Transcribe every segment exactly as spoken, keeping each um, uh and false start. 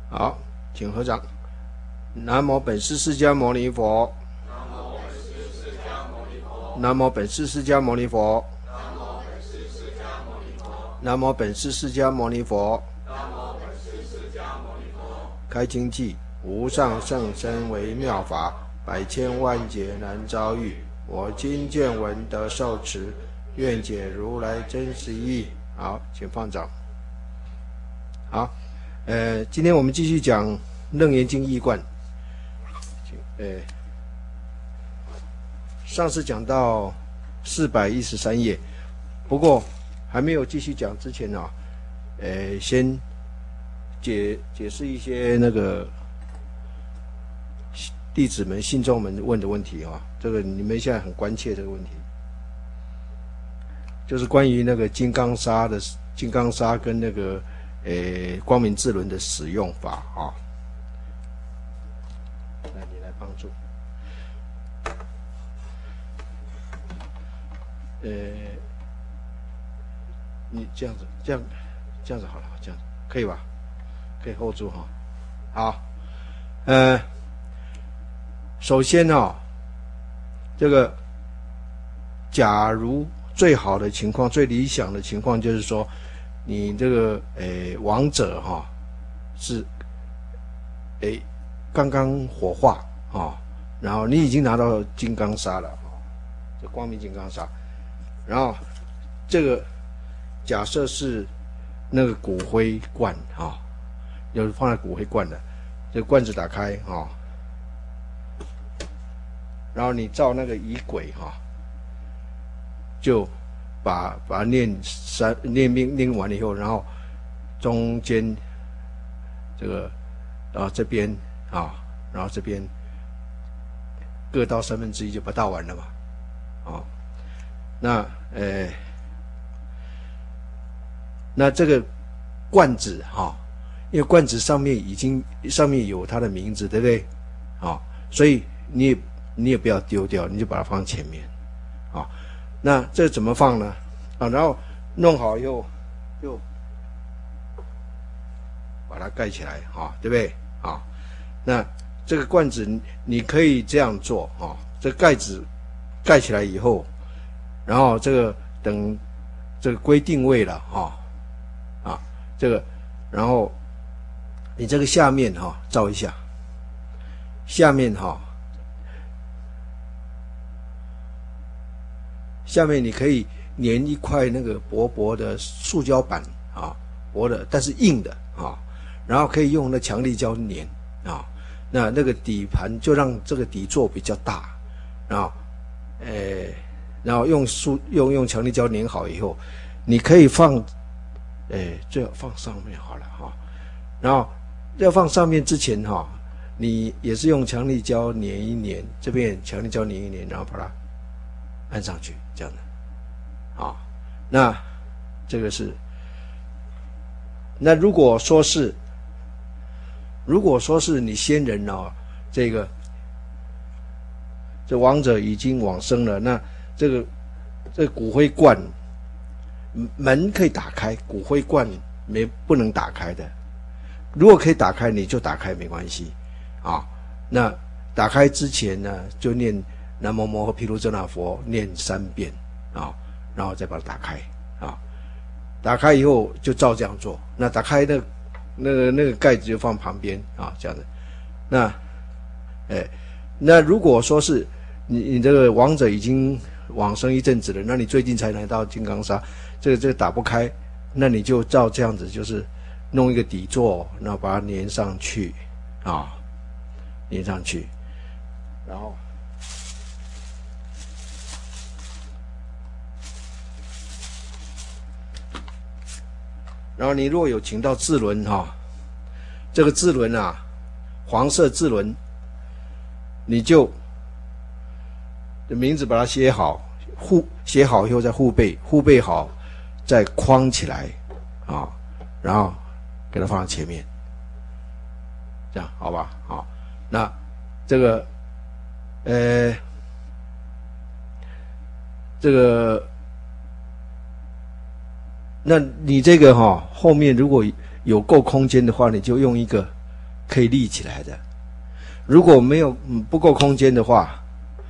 好，请合掌。南无本师释迦牟尼佛。南无本师释迦牟尼佛。南无本师释迦牟尼佛。开经偈：无上甚深微妙法，百千万劫难遭遇。我今见闻得受持，愿解如来真实义。好，请放掌。好，呃，今天我们继续讲《楞严经》义贯。呃，上次讲到四百一十三页，不过还没有继续讲之前啊，呃，先解解释一些那个弟子们、信众们问的问题啊。这个你们现在很关切这个问题，就是关于那个金刚砂的金刚砂跟那个呃光明智轮的使用法啊。来，你来帮助。呃，你这样子，这样，这样子好了，这样子可以吧？可以 hold 住哈。好，呃，首先哈、哦，这个假如最好的情况、最理想的情况就是说，你这个诶亡者哈、哦、是诶刚刚火化啊、哦，然后你已经拿到金刚砂了啊、哦，这光明金刚砂。然后这个假设是那个骨灰罐啊，就是放在骨灰罐的，这个罐子打开啊，然后你照那个仪轨哈，就把把它念三念命念完了以后，然后中间这个啊这边啊，然后这边各到三分之一就把它倒完了嘛，啊。那呃，那这个罐子哈、哦，因为罐子上面已经上面有它的名字，对不对？啊、哦，所以你也你也不要丢掉，你就把它放前面，啊、哦，那这怎么放呢？啊，然后弄好以后就把它盖起来，啊、哦，对不对？啊、哦，那这个罐子你可以这样做，啊、哦，这盖子盖起来以后。然后这个等这个归定位了哈、哦、啊，这个然后你这个下面哈、哦、照一下，下面哈、哦、下面你可以粘一块那个薄薄的塑胶板啊，薄的但是硬的啊，然后可以用那强力胶粘啊，那那个底盘就让这个底座比较大，然后诶。然后用塑用用强力胶粘好以后，你可以放，诶，最好放上面好了哈。然后要放上面之前哈，你也是用强力胶粘一粘，这边强力胶粘一粘，然后把它按上去，这样的，啊，那这个是，那如果说是，如果说是你先人哦，这个这亡者已经往生了，那这个这个骨灰罐门可以打开，骨灰罐没不能打开的。如果可以打开，你就打开没关系啊。那打开之前呢，就念南无摩诃毗卢遮那佛念三遍啊，然后再把它打开啊。打开以后就照这样做。那打开那那个那个盖子就放旁边啊，这样的。那哎，那如果说是你你这个亡者已经往生一阵子了，那你最近才拿到金刚砂，这个这个打不开，那你就照这样子，就是弄一个底座，然后把它粘上去啊，粘上去，然后然后你如果有请到智轮哈、啊，这个智轮啊，黄色智轮，你就的名字把它写好，护写好以后再护背，护背好再框起来啊，然后给它放在前面，这样好吧？好，那这个呃这个，那你这个哈、哦、后面如果有够空间的话，你就用一个可以立起来的。如果没有、嗯、不够空间的话，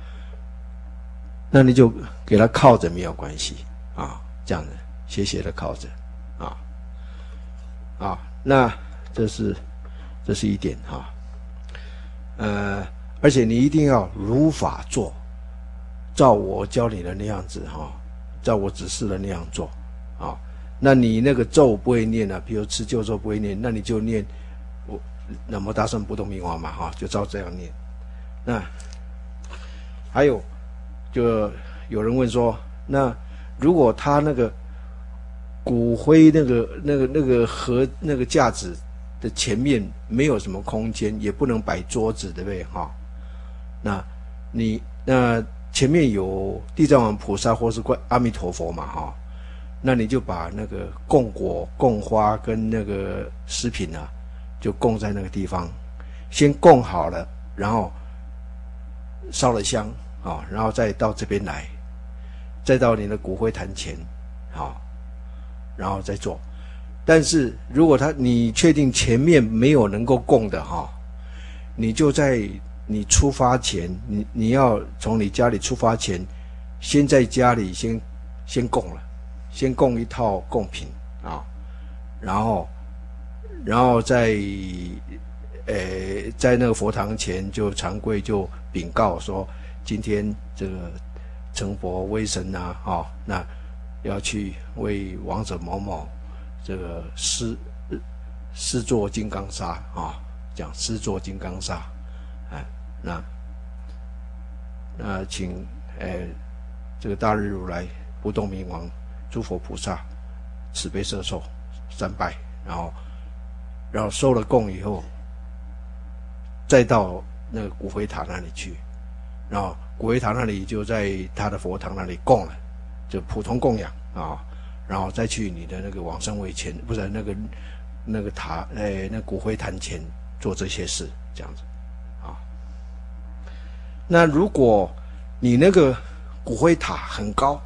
那你就给它靠着没有关系啊，这样子斜斜的靠着啊啊，那这是这是一点哈、啊，呃，而且你一定要如法做，照我教你的那样子哈、啊，照我指示的那样做啊。那你那个咒不会念啊，比如持咒咒不会念，那你就念我南无大圣不动明王嘛哈、啊，就照这样念。那还有。就有人问说，那如果他那个骨灰那个那个那个盒那个架子的前面没有什么空间，也不能摆桌子，对不对哈？那你那前面有地藏王菩萨或是阿弥陀佛嘛哈？那你就把那个供果、供花跟那个食品啊，就供在那个地方，先供好了，然后烧了香。啊，然后再到这边来，再到你的骨灰坛前，好，然后再做。但是如果他你确定前面没有能够供的哈，你就在你出发前，你你要从你家里出发前，先在家里先先供了，先供一套供品啊，然后然后在呃在那个佛堂前就常规就禀告说。今天这个成佛威神啊，哦，那要去为亡者某某这个施施作金刚砂啊、哦，讲施作金刚砂，哎，那那请哎这个大日如来、不动明王、诸佛菩萨慈悲摄受三拜，然后然后收了供以后，再到那个骨灰塔那里去。然后骨灰堂那里就在他的佛堂那里供了，就普通供养啊，然后再去你的那个往生位前，不是那个那个塔，哎，那骨灰坛前做这些事，这样子啊。那如果你那个骨灰塔很高，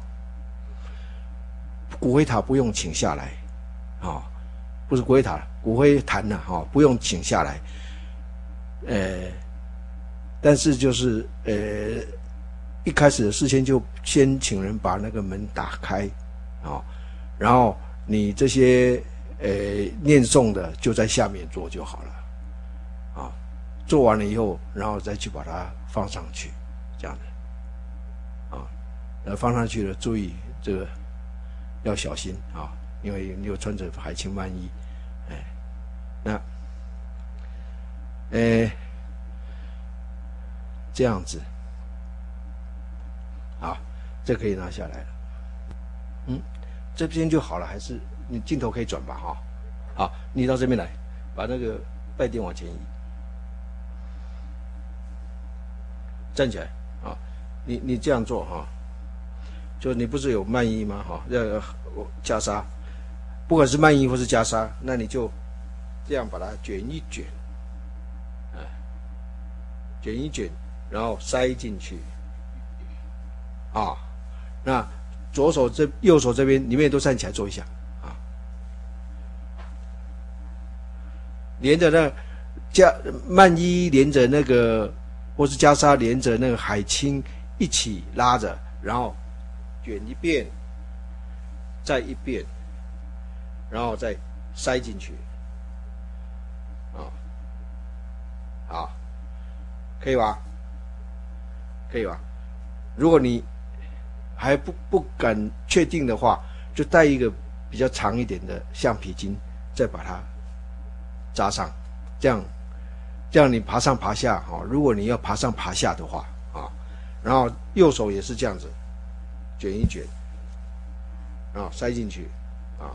骨灰塔不用请下来啊，不是骨灰塔，骨灰坛呐，哈，不用请下来，呃。但是就是呃，一开始事先就先请人把那个门打开，啊，然后你这些呃念诵的就在下面做就好了，啊，做完了以后，然后再去把它放上去，这样的，啊，呃放上去了，注意这个要小心啊，因为你有穿着海青曼衣，哎，那，呃。这样子，好，这可以拿下来了。嗯，这边就好了，还是你镜头可以转吧？哈，好，你到这边来，把那个拜垫往前移，站起来啊！你你这样做哈，就你不是有曼衣吗？哈，要袈裟，不管是曼衣或是袈裟，那你就这样把它卷一卷，哎，卷一卷。然后塞进去，啊，那左手这右手这边，你们也都站起来做一下啊，连着那袈曼衣连着那个或是袈裟连着那个海青一起拉着，然后卷一遍，再一遍，然后再塞进去，啊，好，可以吧？可以吧？如果你还不不敢确定的话，就带一个比较长一点的橡皮筋，再把它扎上，这样这样你爬上爬下哈、哦。如果你要爬上爬下的话啊，然后右手也是这样子卷一卷，然后塞进去啊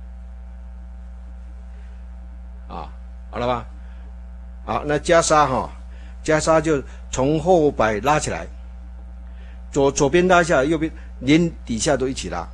啊，好了吧？好，那袈裟哈。袈裟就从后摆拉起来，左左边拉下来，右边连底下都一起拉，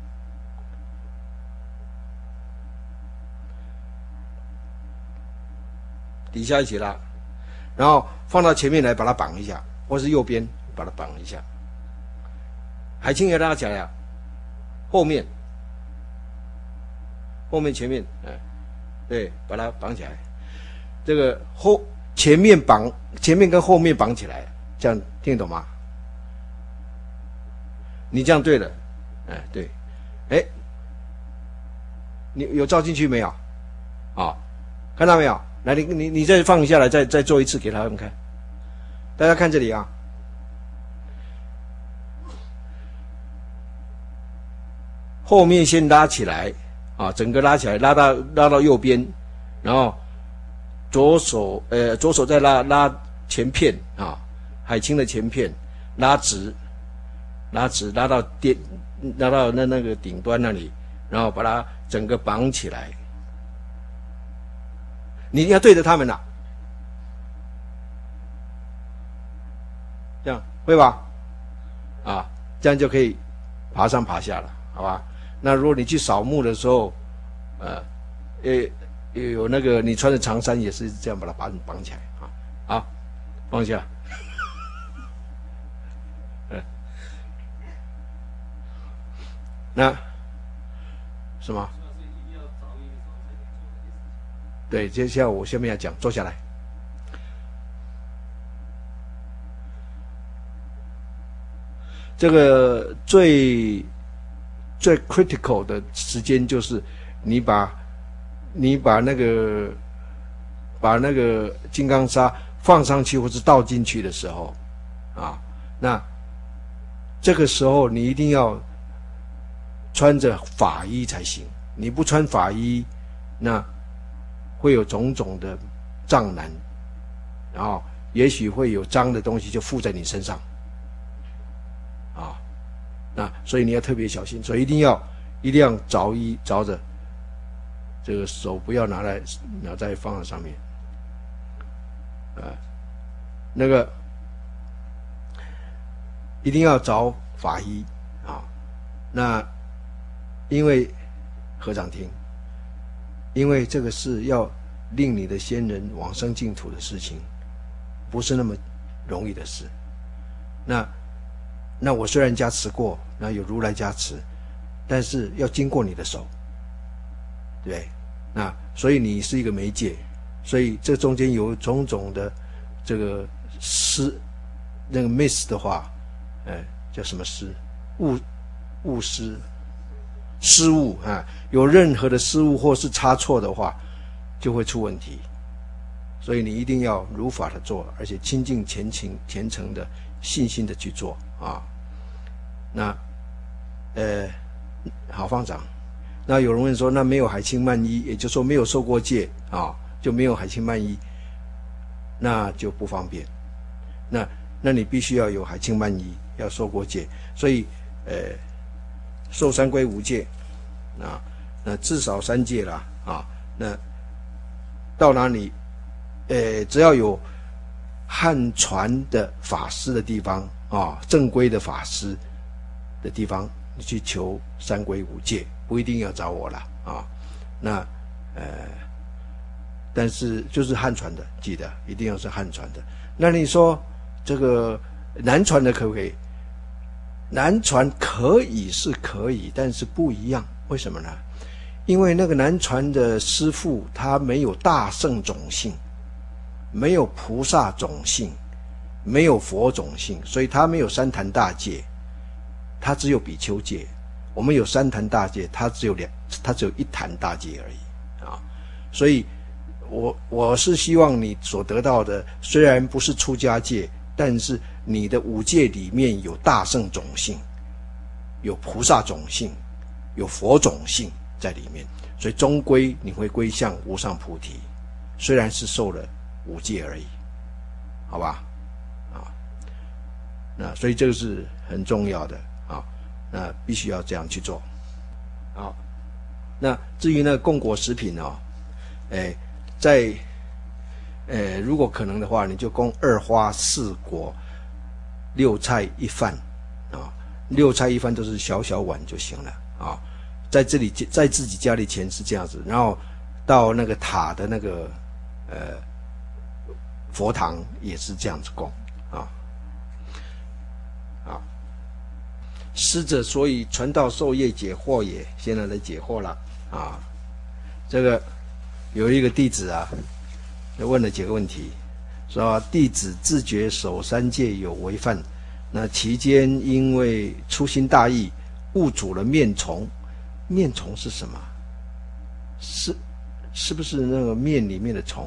底下一起拉，然后放到前面来把它绑一下，或是右边把它绑一下，海青也拉起来啊，后面、后面、前面，哎，对，把它绑起来。 这个后前面绑，前面跟后面绑起来，这样听得懂吗？你这样对了，哎对，哎，你有照进去没有？啊，看到没有？来，你你你再放下来，再再做一次给他们看。大家看这里啊，后面先拉起来啊，整个拉起来，拉到拉到右边，然后左手呃左手再拉拉前片啊，海青的前片拉直，拉直拉到电拉到那那个顶端那里，然后把它整个绑起来。你要对着他们啦，这样会吧？啊，这样就可以爬上爬下了，好吧？那如果你去扫墓的时候，呃，也也有那个你穿着长衫也是这样把它绑绑起来啊，好，放下。嗯，那什么？对，接下来我下面要讲，坐下来。这个最最 critical 的时间就是你把你把那个把那个金刚砂放上去或是倒进去的时候啊，那这个时候你一定要穿着法衣才行。你不穿法衣，那会有种种的障难，然后也许会有脏的东西就附在你身上，啊，那所以你要特别小心，所以一定要一定要着衣着着，这个手不要拿来拿在放在上面，啊，那个一定要着法衣啊，那因为合掌听。因为这个是要令你的先人往生净土的事情，不是那么容易的事。那那我虽然加持过，那有如来加持，但是要经过你的手，对不对？那所以你是一个媒介，所以这中间有种种的这个失，那个 miss 的话，哎，叫什么失？误误失。失误啊，有任何的失误或是差错的话，就会出问题。所以你一定要如法的做，而且亲近虔情、虔诚的、信心的去做啊。那，呃，好放掌。那有人问说，那没有海青曼衣，也就是说没有受过戒啊，就没有海青曼衣，那就不方便。那那你必须要有海青曼衣，要受过戒，所以呃。受三皈五戒，啊，那至少三戒啦，啊，那到哪里，呃，只要有汉传的法师的地方啊，正规的法师的地方，你去求三皈五戒，不一定要找我啦，啊，那呃，但是就是汉传的，记得一定要是汉传的。那你说这个南传的可不可以？南传可以是可以，但是不一样，为什么呢？因为那个南传的师父他没有大圣种性，没有菩萨种性，没有佛种性，所以他没有三坛大戒，他只有比丘戒。我们有三坛大戒，他只有两，他只有一坛大戒而已啊。所以我我是希望你所得到的虽然不是出家戒，但是你的五戒里面有大圣种性，有菩萨种性，有佛种性在里面，所以终归你会归向无上菩提，虽然是受了五戒而已，好吧？啊，那所以这个是很重要的啊，那必须要这样去做。好，那至于那个供果食品哦，哎，在呃，如果可能的话，你就供二花四果六菜一饭啊，六菜一饭都是小小碗就行了啊。在这里，在自己家里前是这样子，然后到那个塔的那个呃佛堂也是这样子供啊。啊，师者，所以传道授业解惑也。现在来解惑了啊。这个有一个弟子啊， 就问了几个问题，说弟子自觉守三戒有违犯，那期间因为粗心大意误煮了面虫，面虫是什么？是是不是那个面里面的虫？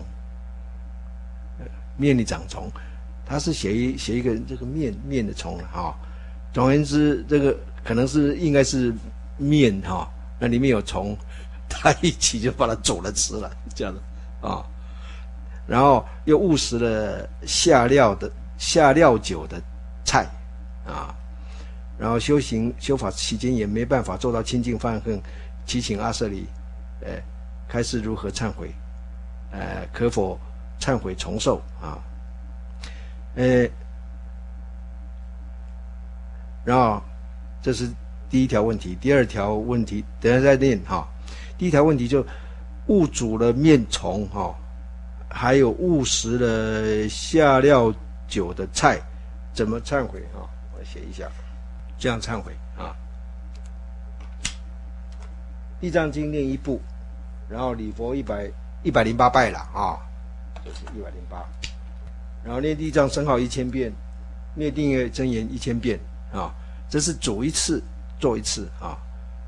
面里长虫，他是写一写一个这个面面的虫哈、哦。总而言之，这个可能是应该是面哈、哦，那里面有虫，他一起就把它煮了吃了，这样的啊、哦。然后又误食了下料的下料酒的菜啊，然后修行修法期间也没办法做到清净犯恨，祈请阿舍利，呃，开示如何忏悔，呃，可否忏悔重受啊？呃，然后这是第一条问题，第二条问题等一下再念哈。第一条问题就误煮了面虫哈。还有误食了下料酒的菜，怎么忏悔啊？我写一下，这样忏悔啊。地藏经念一部，然后礼佛一百一百零八拜了啊，就是一百零八。然后念地藏圣号一千遍，念定业真言一千遍啊，这是煮一次做一次啊。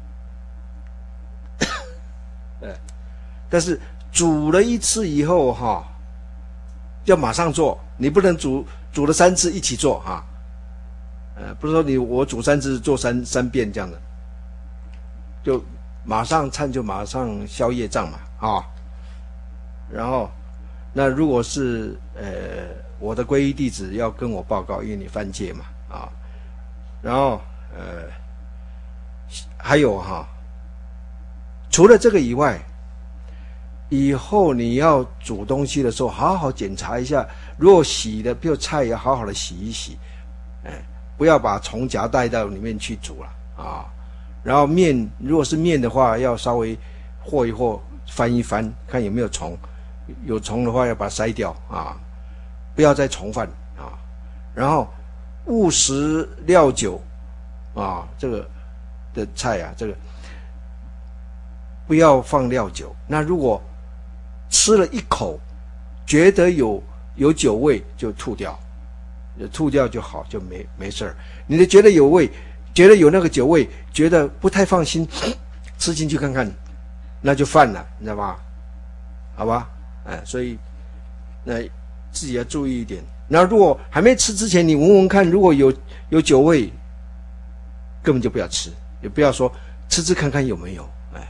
对，但是。煮了一次以后哈，要马上做，你不能煮煮了三次一起做哈。呃，不是说你我煮三次做三三遍这样的，就马上忏就马上消业障嘛啊。然后，那如果是呃我的皈依弟子要跟我报告，因为你犯戒嘛啊。然后呃还有哈，除了这个以外。以后你要煮东西的时候，好好检查一下。如果洗的，比如菜要好好的洗一洗，哎，不要把虫夹带到里面去煮了啊。然后面，如果是面的话，要稍微和一和，翻一翻，看有没有虫。有虫的话，要把它筛掉啊，不要再重犯啊。然后误食料酒啊，这个的菜啊，这个不要放料酒。那如果吃了一口，觉得有有酒味就吐掉，吐掉就好，就没没事儿。你的觉得有味，觉得有那个酒味，觉得不太放心，吃进去看看，那就犯了，你知道吧？好吧，哎，所以那自己要注意一点。那如果还没吃之前，你闻闻看，如果有有酒味，根本就不要吃，也不要说吃吃看看有没有，哎，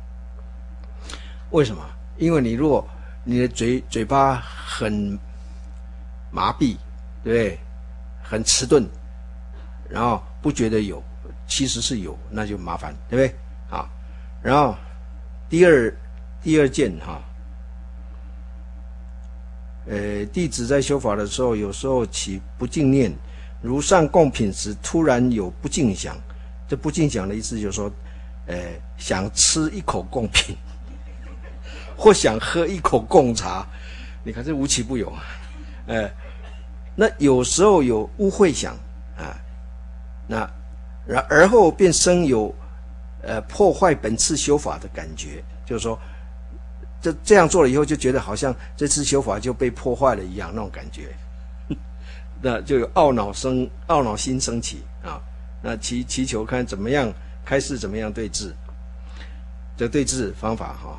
为什么？因为你如果你的嘴嘴巴很麻痹，对不对？很迟钝，然后不觉得有，其实是有，那就麻烦，对不对？啊，然后第二第二件哈，呃，弟子在修法的时候，有时候起不净念，如上供品时，突然有不净想。这不净想的意思就是说，呃，想吃一口供品。或想喝一口贡茶，你看这无奇不有啊！呃，那有时候有污秽想啊，那然而后便生有呃破坏本次修法的感觉，就是说，这这样做了以后，就觉得好像这次修法就被破坏了一样那种感觉，那就有懊恼生懊恼心升起啊。那祈祈求看怎么样开示，怎么样对治，这对治方法哈。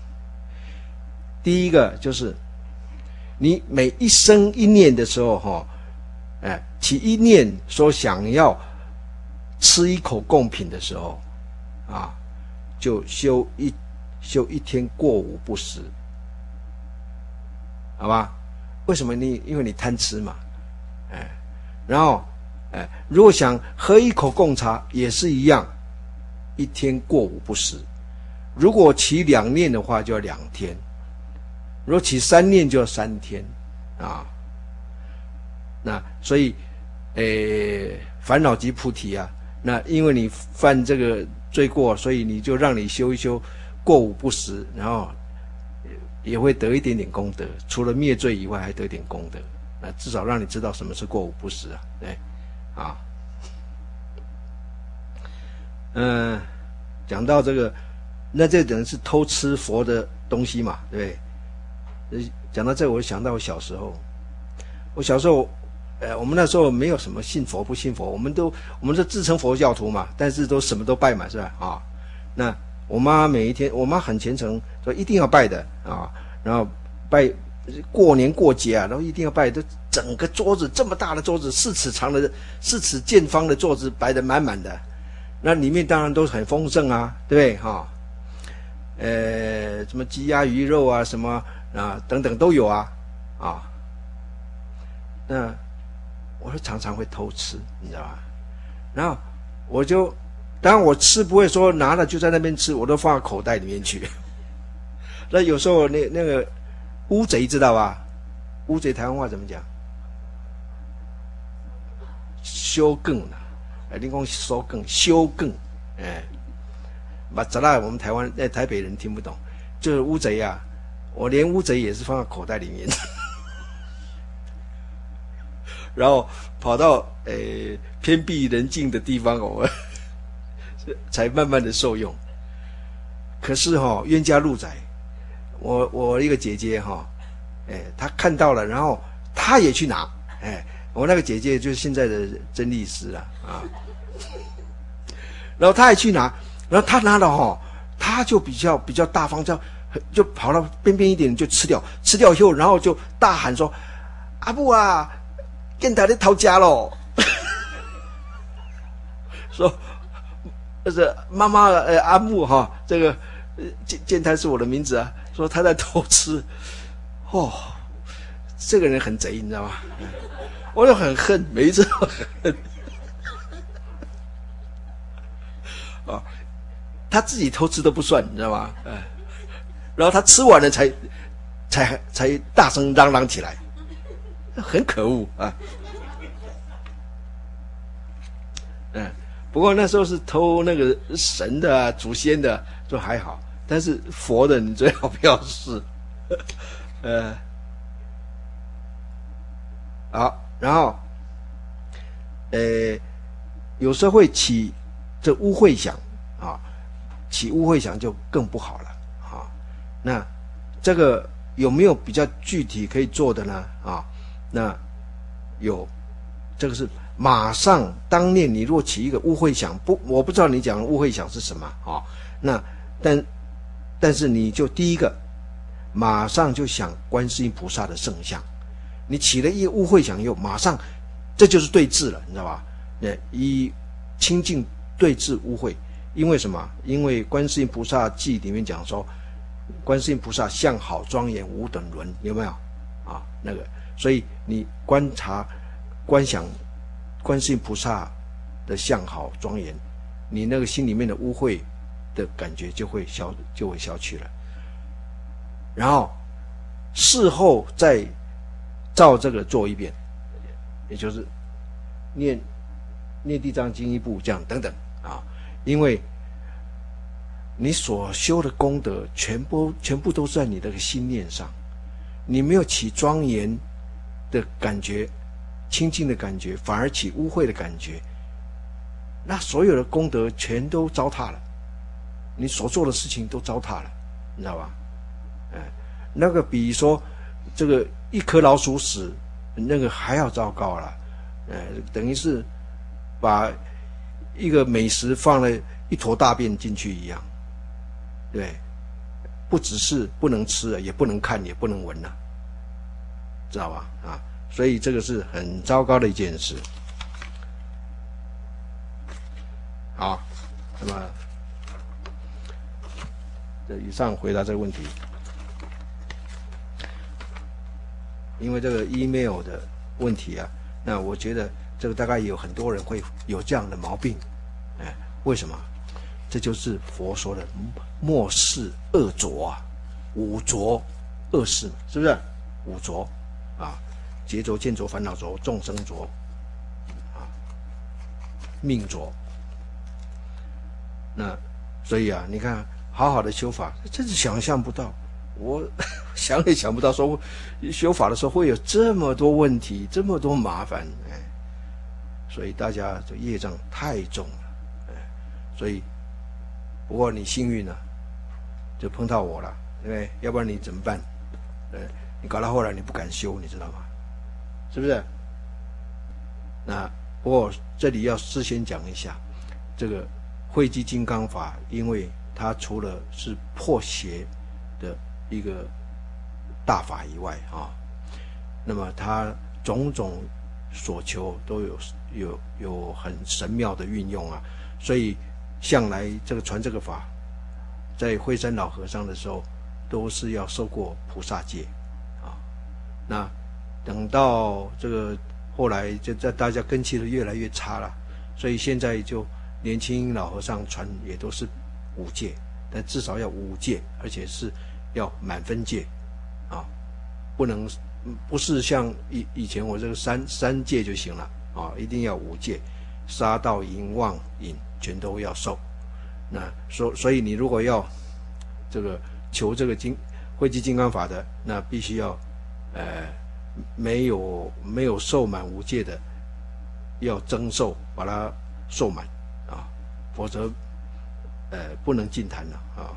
第一个就是你每一生一念的时候哈，哎，起一念说想要吃一口贡品的时候啊，就修一修一天过午不食，好吧？为什么你？因为你贪吃嘛，哎，然后哎，如果想喝一口贡茶也是一样，一天过午不食。如果起两念的话，就要两天。如果起三念就要三天啊，那所以，诶，烦恼即菩提啊。那因为你犯这个罪过，所以你就让你修一修，过午不食，然后也会得一点点功德。除了灭罪以外，还得一点功德。那至少让你知道什么是过午不食啊，对，啊，嗯、呃，讲到这个，那这等于是偷吃佛的东西嘛，对不对？ 讲到这，我想到我小时候，我小时候，呃，我们那时候没有什么信佛不信佛，我们都我们是自称佛教徒嘛，但是都什么都拜嘛，是吧？啊，那我妈每一天，我妈很虔诚，说一定要拜的啊，然后拜过年过节啊，然后一定要拜，都整个桌子这么大的桌子，四尺长的、四尺见方的桌子摆得满满的，那里面当然都很丰盛啊，对不对？哈，呃，什么鸡鸭鱼肉啊，什么。啊，等等都有啊，啊，那我就常常会偷吃，你知道吧？然后我就，当然我吃不会说拿了就在那边吃，我都放到口袋里面去。那有时候那那个乌贼知道吧？乌贼台湾话怎么讲？修更啦，哎，你讲收更修更，哎，把杂啦我们台湾在台北人听不懂，就是乌贼啊。我连乌贼也是放在口袋里面，然后跑到呃偏僻人静的地方，我才慢慢的受用。可是哈、哦，冤家路窄，我我一个姐姐哈、哦，哎，她看到了，然后她也去拿，哎，我那个姐姐就是现在的曾律师了啊，然后她也去拿，然后她拿了哈、哦，她就比较比较大方，这样。就跑到边边一点就吃掉，吃掉以后，然后就大喊说：“阿布啊，电台的逃家喽！”说：“这是妈妈呃阿木哈，这个建建台是我的名字啊。”说他在偷吃，哦，这个人很贼，你知道吗？我就很恨，每一次都很恨。啊，他自己偷吃都不算，你知道吗？哎。然后他吃完了才才才大声嚷嚷起来，很可恶啊！嗯，不过那时候是偷那个神的啊、祖先的，就还好，但是佛的你最好不要试。呃，好，然后呃，有时候会起这污秽想啊，起污秽想就更不好了。那这个有没有比较具体可以做的呢？啊，那有，这个是马上当念你若起一个污秽想，不，我不知道你讲的污秽想是什么啊？那但但是你就第一个，马上就想观世音菩萨的圣像，你起了一个污秽想以后，马上这就是对治了，你知道吧？那以清净对治污秽，因为什么？因为观世音菩萨记里面讲说。观世音菩萨相好庄严无等伦，有没有啊？那个，所以你观察、观想观世音菩萨的相好庄严，你那个心里面的污秽的感觉就会消，就会消去了。然后事后再照这个做一遍，也就是念念地藏经一部这样等等啊，因为。你所修的功德全部全部都在你的心念上，你没有起庄严的感觉、清净的感觉，反而起污秽的感觉，那所有的功德全都糟蹋了，你所做的事情都糟蹋了，你知道吧？哎，那个比说这个一颗老鼠屎，那个还要糟糕了，呃，等于是把一个美食放了一坨大便进去一样。对，不只是不能吃了，也不能看，也不能闻了，知道吧？啊，所以这个是很糟糕的一件事。好，那么这以上回答这个问题，因为这个 email 的问题啊，那我觉得这个大概有很多人会有这样的毛病，哎，为什么？这就是佛说的末世恶浊啊，五浊恶世，是不是？五浊啊，劫浊、见浊、烦恼浊、众生浊啊，命浊。那所以啊，你看，好好的修法，真是想象不到，我想也想不到，说修法的时候会有这么多问题，这么多麻烦，哎，所以大家这业障太重了，哎，所以。不过你幸运了，就碰到我了，对不对？要不然你怎么办？ 呃，你搞到后来你不敢修，你知道吗？是不是？那不过这里要事先讲一下，这个慧基金刚法，因为它除了是破邪的一个大法以外啊，那么它种种所求都有有有很神妙的运用啊，所以向来这个传这个法，在惠山老和尚的时候，都是要受过菩萨戒啊。那等到这个后来，就在大家根器都越来越差了，所以现在就年轻老和尚传也都是五戒，但至少要五戒，而且是要满分戒啊，不能不是像以以前我这个三三戒就行了啊，一定要五戒，杀盗淫妄饮全都要受。那所所以你如果要这个求这个金慧基金刚法的，那必须要呃没有没有受满五戒的，要增寿把它受满啊，否则呃不能进坛了啊。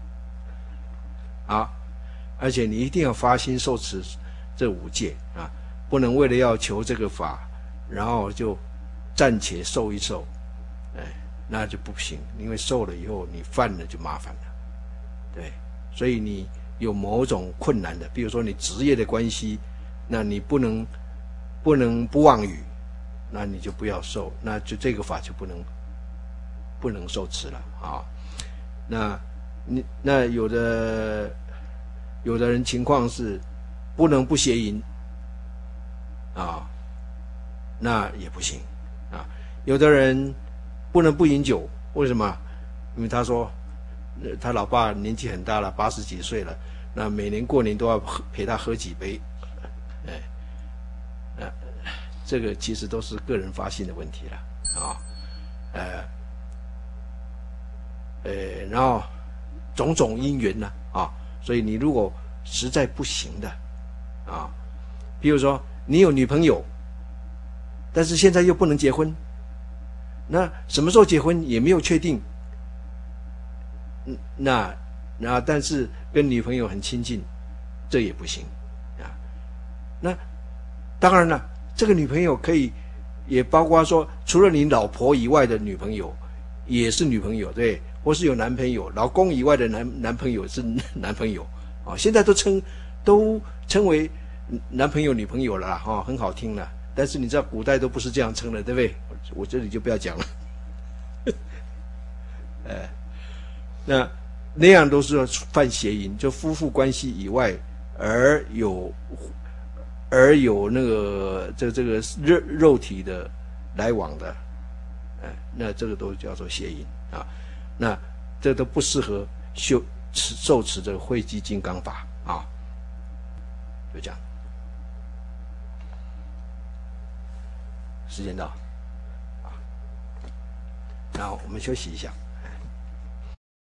啊，而且你一定要发心受持这五戒啊，不能为了要求这个法，然后就暂且受一受，哎，那就不行，因为受了以后你犯了就麻烦了，对，所以你有某种困难的，比如说你职业的关系，那你不能不能不妄语，那你就不要受，那就这个法就不能不能受持了啊。那你那有的有的人情况是不能不邪淫啊，那也不行啊。有的人不能不饮酒，为什么？因为他说他老爸年纪很大了，八十几岁了，那每年过年都要陪他喝几杯，哎，呃，这个其实都是个人发心的问题了啊，呃，呃，然后种种因缘呢啊，所以你如果实在不行的啊，比如说你有女朋友，但是现在又不能结婚，那什么时候结婚也没有确定，那那但是跟女朋友很亲近，这也不行啊。那当然了，这个女朋友可以也包括说，除了你老婆以外的女朋友也是女朋友，对，或是有男朋友，老公以外的男男朋友是男朋友啊。现在都称都称为男朋友女朋友了啦，哈，很好听了。但是你知道古代都不是这样称的，对不对？我这里就不要讲了。呃，那那样都是犯邪淫，就夫妇关系以外而有而有那个这这个肉肉体的来往的，哎，那这个都叫做邪淫啊。那这都不适合修持受持这个慧基金刚法啊。就这样，时间到啊，然后我们休息一下。